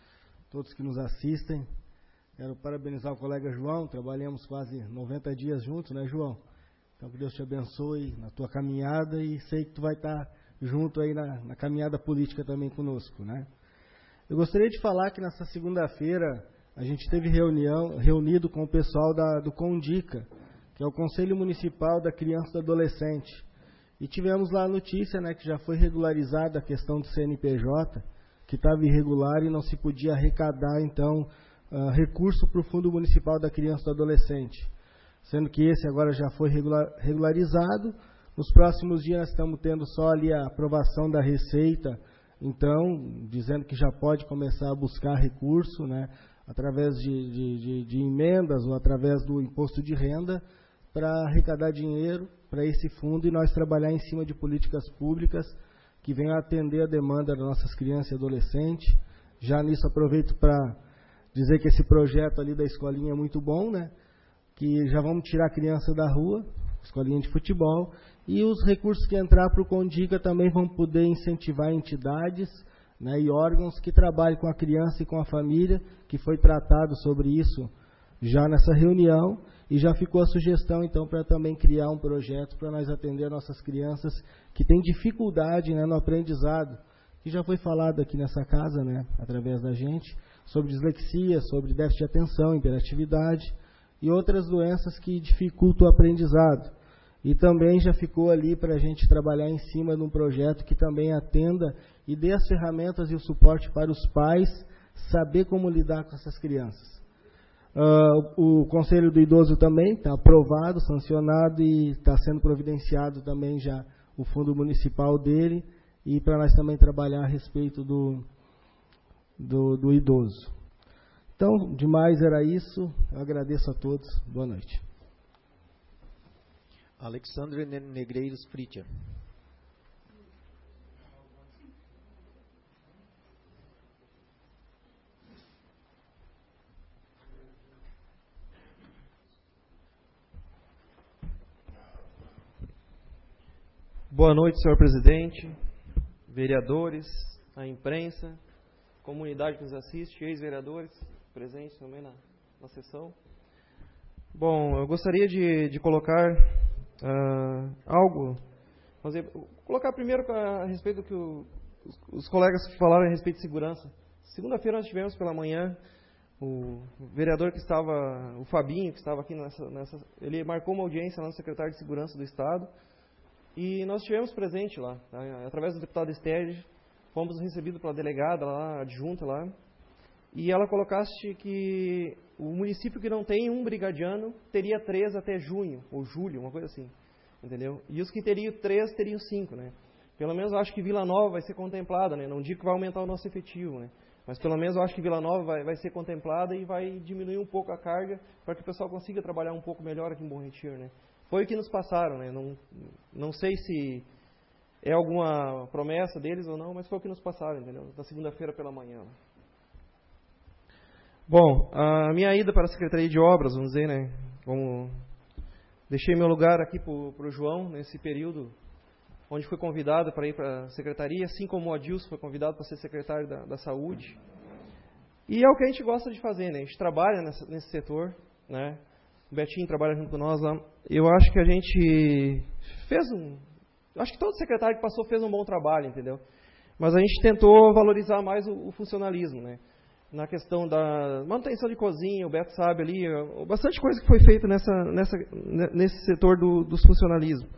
todos que nos assistem. Quero parabenizar o colega João, trabalhamos quase 90 dias juntos, né, João? Então, que Deus te abençoe na tua caminhada e sei que tu vai estar junto aí na caminhada política também conosco, né? Eu gostaria de falar que nessa segunda-feira a gente teve reunido com o pessoal do CONDICA, que é o Conselho Municipal da Criança e do Adolescente. E tivemos lá a notícia, né, que já foi regularizada a questão do CNPJ, que estava irregular e não se podia arrecadar, então, recurso para o Fundo Municipal da Criança e do Adolescente. Sendo que esse agora já foi regularizado. Nos próximos dias nós estamos tendo só ali a aprovação da Receita, então, dizendo que já pode começar a buscar recurso, né, através de emendas ou através do imposto de renda, para arrecadar dinheiro para esse fundo e nós trabalhar em cima de políticas públicas que venham atender a demanda das nossas crianças e adolescentes. Já nisso aproveito para dizer que esse projeto ali da escolinha é muito bom, né? Que já vamos tirar a criança da rua, escolinha de futebol, e os recursos que entrar para o CONDICA também vão poder incentivar entidades, né, e órgãos que trabalhem com a criança e com a família, que foi tratado sobre isso já nessa reunião, e já ficou a sugestão, então, para também criar um projeto para nós atender nossas crianças que têm dificuldade, né, no aprendizado, que já foi falado aqui nessa casa, né, através da gente, sobre dislexia, sobre déficit de atenção, hiperatividade e outras doenças que dificultam o aprendizado. E também já ficou ali para a gente trabalhar em cima de um projeto que também atenda e dê as ferramentas e o suporte para os pais saber como lidar com essas crianças. O Conselho do Idoso também está aprovado, sancionado e está sendo providenciado também já o fundo municipal dele e para nós também trabalhar a respeito do idoso. Então, demais era isso. Eu agradeço a todos. Boa noite. Alexandre Negreiros Fritcher. Boa noite, senhor presidente, vereadores, a imprensa, comunidade que nos assiste, ex-vereadores presentes também na sessão. Bom, eu gostaria de colocar algo, colocar primeiro a respeito do que os colegas falaram a respeito de segurança. Segunda-feira nós tivemos pela manhã o vereador que estava, o Fabinho, que estava aqui ele marcou uma audiência lá no secretário de Segurança do Estado e nós estivemos presentes lá, tá? Através do deputado Estérgio, fomos recebidos pela delegada lá, adjunta lá, e ela colocasse que o município que não tem um brigadiano teria 3 até junho, ou julho, uma coisa assim, entendeu? E os que teriam 3, teriam 5, né? Pelo menos eu acho que Vila Nova vai ser contemplada, né? Não digo que vai aumentar o nosso efetivo, né? Mas pelo menos eu acho que Vila Nova vai ser contemplada e vai diminuir um pouco a carga para que o pessoal consiga trabalhar um pouco melhor aqui em Bom Retiro, né? Foi o que nos passaram, né? Não sei se é alguma promessa deles ou não, mas foi o que nos passaram, entendeu? Na segunda-feira pela manhã. Bom, a minha ida para a Secretaria de Obras, vamos dizer, né? Deixei meu lugar aqui para o João, nesse período, onde fui convidado para ir para a Secretaria, assim como o Adilson foi convidado para ser secretário da Saúde. E é o que a gente gosta de fazer, né? A gente trabalha nesse setor, né? O Betinho trabalha junto com nós lá. Eu acho que a gente acho que todo secretário que passou fez um bom trabalho, entendeu? Mas a gente tentou valorizar mais o funcionalismo, né? Na questão da manutenção de cozinha, o Beto sabe ali, bastante coisa que foi feita nesse setor dos funcionalismos.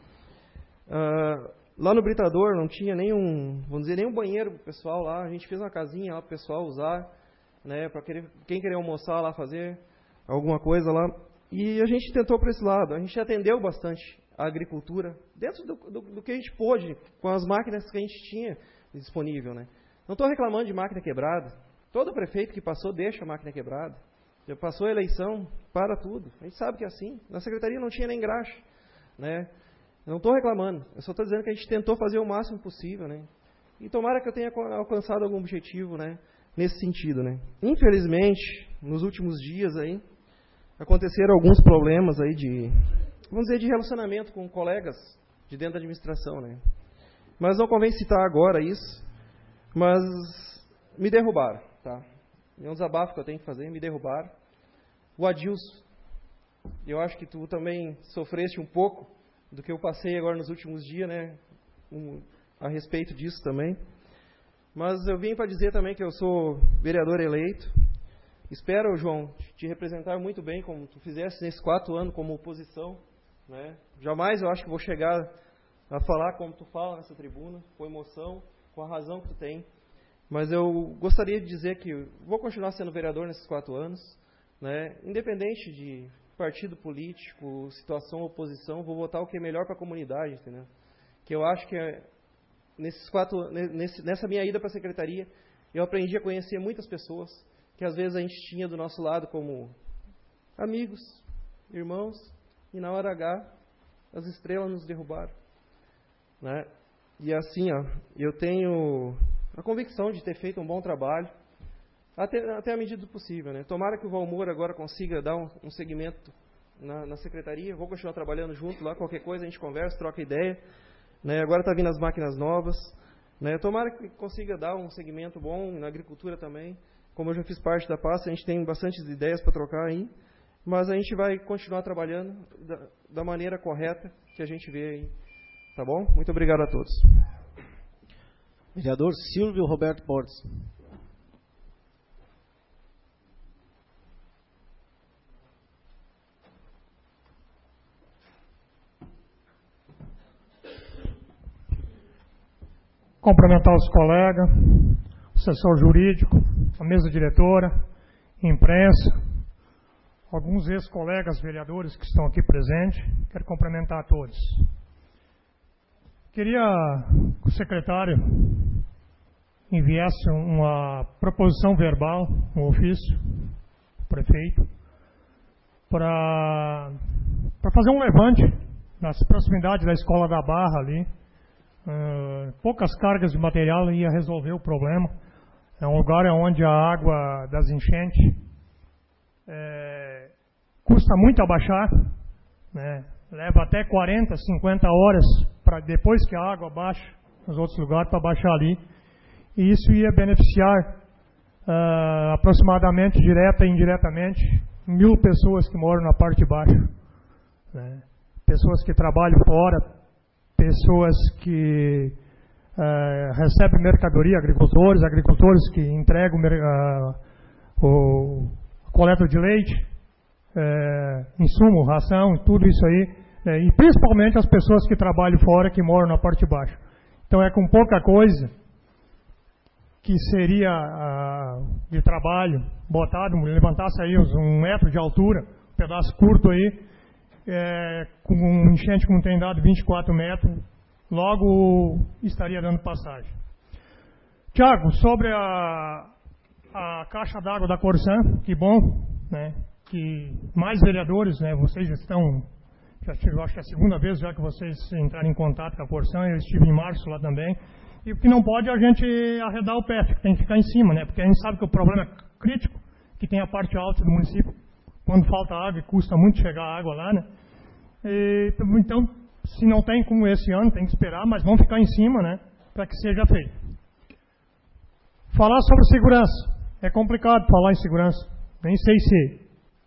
Lá no Britador não tinha nenhum banheiro para o pessoal lá, a gente fez uma casinha lá para o pessoal usar, né, para quem querer almoçar lá, fazer alguma coisa lá. E a gente tentou para esse lado, a gente atendeu bastante a agricultura, dentro do que a gente pôde, com as máquinas que a gente tinha disponível, né. Não estou reclamando de máquina quebrada. Todo prefeito que passou deixa a máquina quebrada. Já passou a eleição, para tudo. A gente sabe que é assim. Na secretaria não tinha nem graxa, né? Não estou reclamando. Eu só estou dizendo que a gente tentou fazer o máximo possível, né? E tomara que eu tenha alcançado algum objetivo, né? Nesse sentido, né? Infelizmente, nos últimos dias aí, aconteceram alguns problemas aí de relacionamento com colegas de dentro da administração, né? Mas não convém citar agora isso, mas me derrubaram. Tá? É um desabafo que eu tenho que fazer, me derrubaram. O Adilson, eu acho que tu também sofreste um pouco do que eu passei agora nos últimos dias, né? A respeito disso também. Mas eu vim para dizer também que eu sou vereador eleito. Espero, João, te representar muito bem, como tu fizeste nesses 4 anos como oposição, né? Jamais eu acho que vou chegar a falar como tu fala nessa tribuna, com emoção, com a razão que tu tem. Mas eu gostaria de dizer que vou continuar sendo vereador nesses 4 anos, né? Independente de partido político, situação, oposição, vou votar o que é melhor para a comunidade, entendeu? Que eu acho que nessa minha ida para a secretaria, eu aprendi a conhecer muitas pessoas que às vezes a gente tinha do nosso lado como amigos, irmãos, e na hora H as estrelas nos derrubaram, né? E assim, ó, eu tenho a convicção de ter feito um bom trabalho, até a medida do possível, né? Tomara que o Valmor agora consiga dar um segmento na secretaria, vou continuar trabalhando junto lá, qualquer coisa a gente conversa, troca ideia, né? Agora está vindo as máquinas novas, né? Tomara que consiga dar um segmento bom na agricultura também, como eu já fiz parte da pasta, a gente tem bastantes ideias para trocar aí, mas a gente vai continuar trabalhando da maneira correta que a gente vê aí, tá bom? Muito obrigado a todos. Vereador Silvio Roberto Portes. Cumprimentar os colegas, o assessor jurídico, a mesa diretora, imprensa, alguns ex-colegas vereadores que estão aqui presentes. Quero cumprimentar a todos. Queria que o secretário enviasse uma proposição verbal, um ofício, ao prefeito, para fazer um levante nas proximidades da Escola da Barra ali. Poucas cargas de material ia resolver o problema. É um lugar onde a água das enchentes custa muito a baixar, né? Leva até 40, 50 horas depois que a água baixa nos outros lugares, para baixar ali. E isso ia beneficiar aproximadamente, direta e indiretamente, 1.000 pessoas que moram na parte de baixo. Né? Pessoas que trabalham fora, pessoas que recebem mercadoria, agricultores que entregam coleta de leite, insumo, ração, tudo isso aí, e principalmente as pessoas que trabalham fora, que moram na parte de baixo. Então é com pouca coisa que seria de trabalho botado, levantasse aí uns 1 metro de altura, um pedaço curto aí, com um enchente que não tem dado 24 metros, logo estaria dando passagem. Tiago, sobre a caixa d'água da Corsan, que bom, né, que mais vereadores, né, vocês estão, eu acho que é a segunda vez já que vocês entraram em contato com a Corsan, eu estive em março lá também, e o que não pode é a gente arredar o pé, tem que ficar em cima, né, porque a gente sabe que o problema é crítico, que tem a parte alta do município, quando falta água e custa muito chegar a água lá, né, então, se não tem como esse ano, tem que esperar, mas vamos ficar em cima, né, para que seja feito. Falar sobre segurança, é complicado falar em segurança, nem sei se...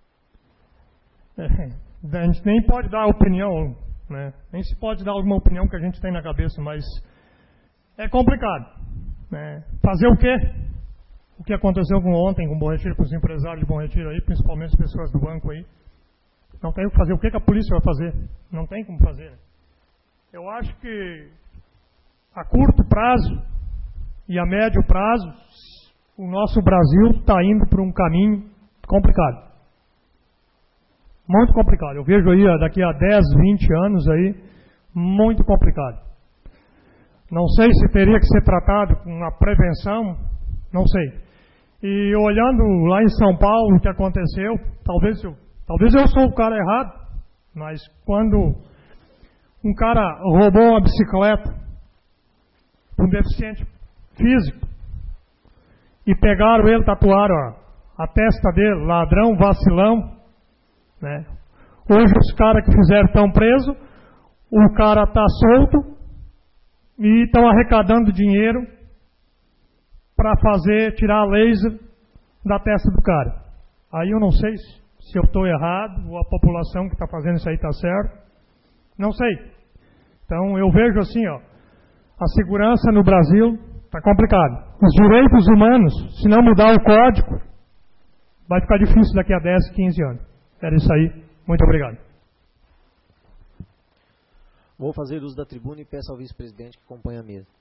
a gente nem pode dar opinião, né? Nem se pode dar alguma opinião que a gente tem na cabeça, mas é complicado, né? Fazer o quê? O que aconteceu ontem com o Bom Retiro, com os empresários de Bom Retiro aí, principalmente as pessoas do banco aí. Não tem o que fazer. O que a polícia vai fazer? Não tem como fazer. Né? Eu acho que a curto prazo e a médio prazo, o nosso Brasil está indo por um caminho complicado. Muito complicado. Eu vejo aí daqui a 10, 20 anos aí, muito complicado. Não sei se teria que ser tratado com uma prevenção, não sei. E olhando lá em São Paulo o que aconteceu, talvez eu sou o cara errado, mas quando um cara roubou uma bicicleta, um deficiente físico, e pegaram ele, tatuaram a testa dele, ladrão, vacilão, né? Hoje os caras que fizeram estão presos, o cara está solto e estão arrecadando dinheiro para tirar a laser da testa do cara. Aí eu não sei se eu estou errado, ou a população que está fazendo isso aí está certo, não sei. Então eu vejo assim, ó, a segurança no Brasil está complicado. Os direitos humanos, se não mudar o código, vai ficar difícil daqui a 10, 15 anos. Era isso aí. Muito obrigado. Vou fazer uso da tribuna e peço ao vice-presidente que acompanhe a mesa.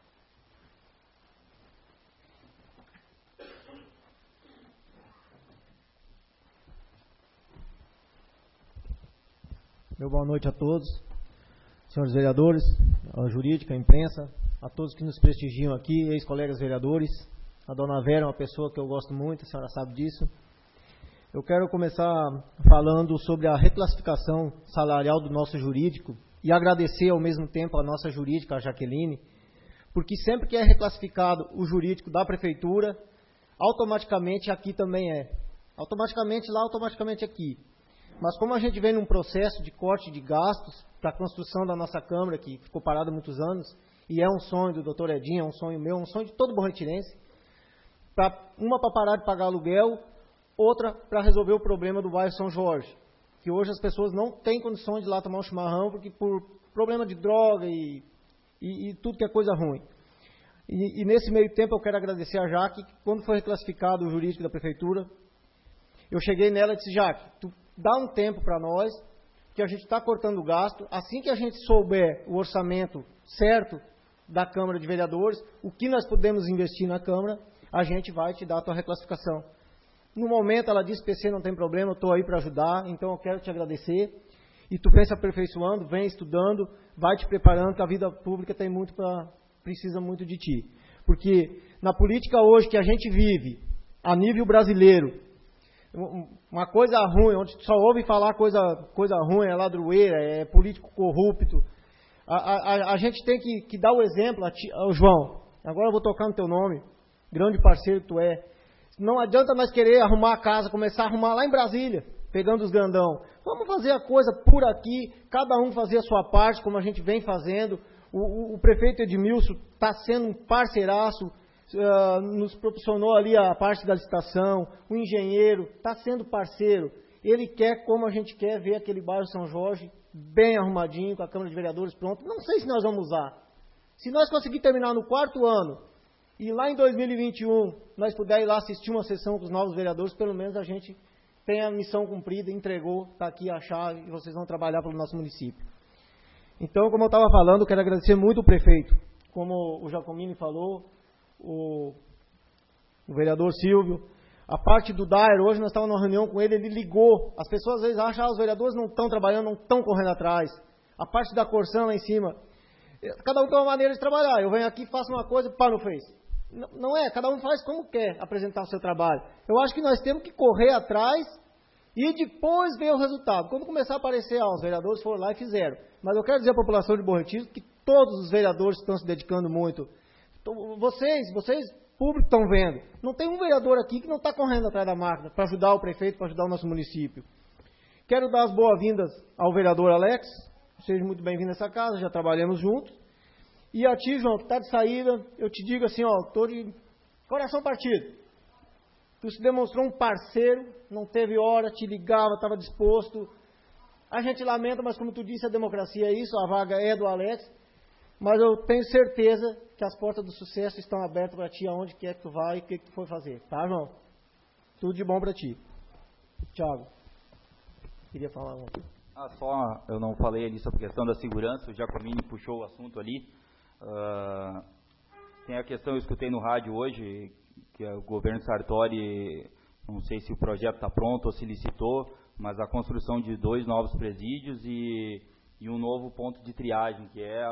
Meu boa noite a todos, senhores vereadores, a jurídica, a imprensa, a todos que nos prestigiam aqui, ex-colegas vereadores. A dona Vera é uma pessoa que eu gosto muito, a senhora sabe disso. Eu quero começar falando sobre a reclassificação salarial do nosso jurídico e agradecer ao mesmo tempo a nossa jurídica, a Jaqueline, porque sempre que é reclassificado o jurídico da prefeitura, automaticamente aqui também é. Automaticamente lá, automaticamente aqui. Mas como a gente vem num processo de corte de gastos para a construção da nossa Câmara, que ficou parada há muitos anos, e é um sonho do doutor Edinho, é um sonho meu, é um sonho de todo bom-retirense, uma para parar de pagar aluguel, outra para resolver o problema do bairro São Jorge, que hoje as pessoas não têm condições de ir lá tomar um chimarrão, porque por problema de droga e tudo que é coisa ruim. E nesse meio tempo eu quero agradecer a Jaque, que quando foi reclassificado o jurídico da prefeitura, eu cheguei nela e disse, Jaque, tu dá um tempo para nós, que a gente está cortando o gasto, assim que a gente souber o orçamento certo da Câmara de Vereadores, o que nós podemos investir na Câmara, a gente vai te dar a tua reclassificação. No momento, ela disse, PC, não tem problema, eu estou aí para ajudar, então eu quero te agradecer. E tu vem se aperfeiçoando, vem estudando, vai te preparando, que a vida pública precisa muito de ti. Porque na política hoje que a gente vive, a nível brasileiro, uma coisa ruim, onde só ouve falar coisa ruim, é ladroeira, é político corrupto. A gente tem que dar o exemplo, João, agora eu vou tocar no teu nome, grande parceiro que tu é. Não adianta nós querer arrumar a casa, começar a arrumar lá em Brasília, pegando os grandão. Vamos fazer a coisa por aqui, cada um fazer a sua parte, como a gente vem fazendo. O prefeito Edmilson está sendo um parceiraço, nos proporcionou ali a parte da licitação, o engenheiro está sendo parceiro. Ele quer, como a gente quer, ver aquele bairro São Jorge bem arrumadinho, com a Câmara de Vereadores pronta. Não sei se nós vamos usar. Se nós conseguirmos terminar no 4º ano, e lá em 2021 nós pudermos ir lá assistir uma sessão com os novos vereadores, pelo menos a gente tem a missão cumprida, entregou, está aqui a chave e vocês vão trabalhar pelo nosso município. Então, como eu estava falando, quero agradecer muito o prefeito, como o Giacomini falou, o vereador Silvio, a parte do Dair, hoje nós estávamos numa reunião com ele, ele ligou, as pessoas às vezes acham que os vereadores não estão trabalhando, não estão correndo atrás, a parte da Corsã lá em cima, cada um tem uma maneira de trabalhar, eu venho aqui, faço uma coisa, pá, não fez. Não é, cada um faz como quer apresentar o seu trabalho. Eu acho que nós temos que correr atrás e depois ver o resultado. Quando começar a aparecer, os vereadores foram lá e fizeram. Mas eu quero dizer à população de Bom Retiro que todos os vereadores estão se dedicando muito. Então, vocês público, estão vendo. Não tem um vereador aqui que não está correndo atrás da máquina para ajudar o prefeito, para ajudar o nosso município. Quero dar as boas-vindas ao vereador Alex. Seja muito bem-vindo a essa casa, já trabalhamos juntos. E a ti, João, que está de saída, eu te digo assim, estou de coração partido. Tu se demonstrou um parceiro, não teve hora, te ligava, estava disposto. A gente lamenta, mas como tu disse, a democracia é isso, a vaga é do Alex. Mas eu tenho certeza que as portas do sucesso estão abertas para ti, aonde quer que tu vai e o que tu for fazer. Tá, João? Tudo de bom para ti. Thiago, queria falar alguma coisa. Só, eu não falei ali sobre a questão da segurança, o Giacomini puxou o assunto ali. Tem a questão, eu escutei no rádio hoje, que o governo Sartori, não sei se o projeto está pronto ou se licitou, mas a construção de 2 novos presídios e um novo ponto de triagem, que é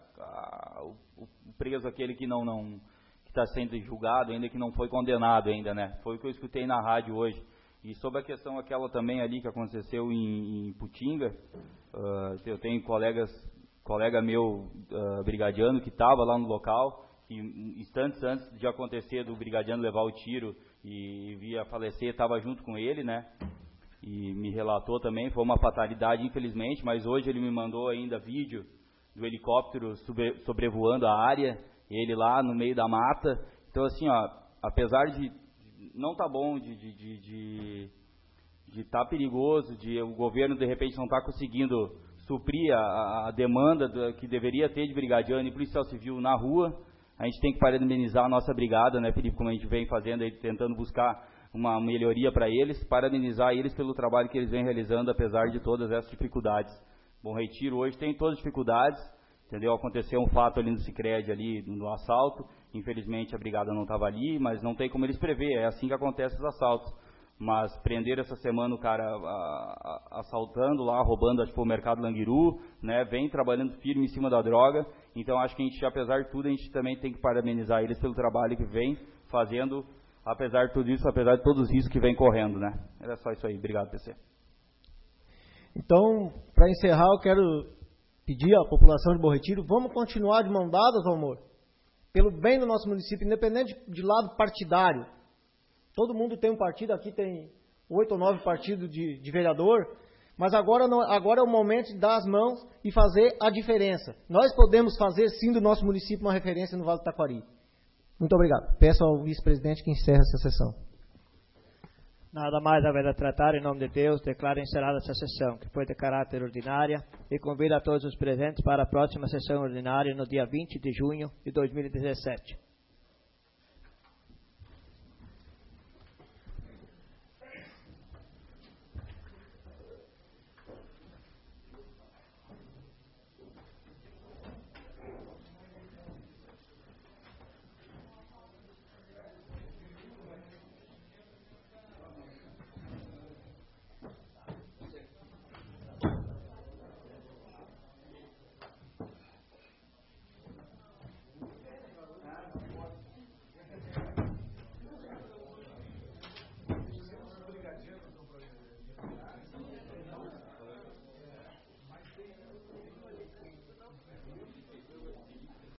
o preso aquele que não está sendo julgado ainda, que não foi condenado ainda, né? Foi o que eu escutei na rádio hoje. E sobre a questão aquela também ali que aconteceu em Putinga, eu tenho colega meu brigadiano que estava lá no local, que instantes antes de acontecer do brigadiano levar o tiro e vir a falecer, estava junto com ele, né? E me relatou também, foi uma fatalidade infelizmente, mas hoje ele me mandou ainda vídeo do helicóptero sobrevoando a área, ele lá no meio da mata. Então assim, apesar de não tá bom, de tá perigoso, de o governo de repente não tá conseguindo suprir a demanda que deveria ter de brigadiano e policial civil na rua, a gente tem que parabenizar a nossa brigada, né, Felipe, como a gente vem fazendo aí, tentando buscar uma melhoria para eles, parabenizar eles pelo trabalho que eles vêm realizando, apesar de todas essas dificuldades. Bom Retiro hoje tem todas as dificuldades, entendeu? Aconteceu um fato ali no Sicredi, ali no assalto, infelizmente a brigada não estava ali, mas não tem como eles prever, é assim que acontecem os assaltos. Mas prender essa semana o cara assaltando lá, roubando, acho que foi o Mercado Languiru, né, vem trabalhando firme em cima da droga. Então acho que a gente, apesar de tudo, a gente também tem que parabenizar eles pelo trabalho que vem fazendo, apesar de tudo isso, apesar de todos os riscos que vem correndo, né. Era só isso aí. Obrigado, PC. Então, para encerrar, eu quero pedir à população de Bom Retiro, vamos continuar de mão dadas, amor, pelo bem do nosso município, independente de lado partidário. Todo mundo tem um partido, aqui tem 8 ou 9 partidos de vereador, mas agora é o momento de dar as mãos e fazer a diferença. Nós podemos fazer, sim, do nosso município uma referência no Vale do Taquari. Muito obrigado. Peço ao vice-presidente que encerre essa sessão. Nada mais haver a tratar, em nome de Deus, declaro encerrada essa sessão, que foi de caráter ordinária, e convido a todos os presentes para a próxima sessão ordinária no dia 20 de junho de 2017.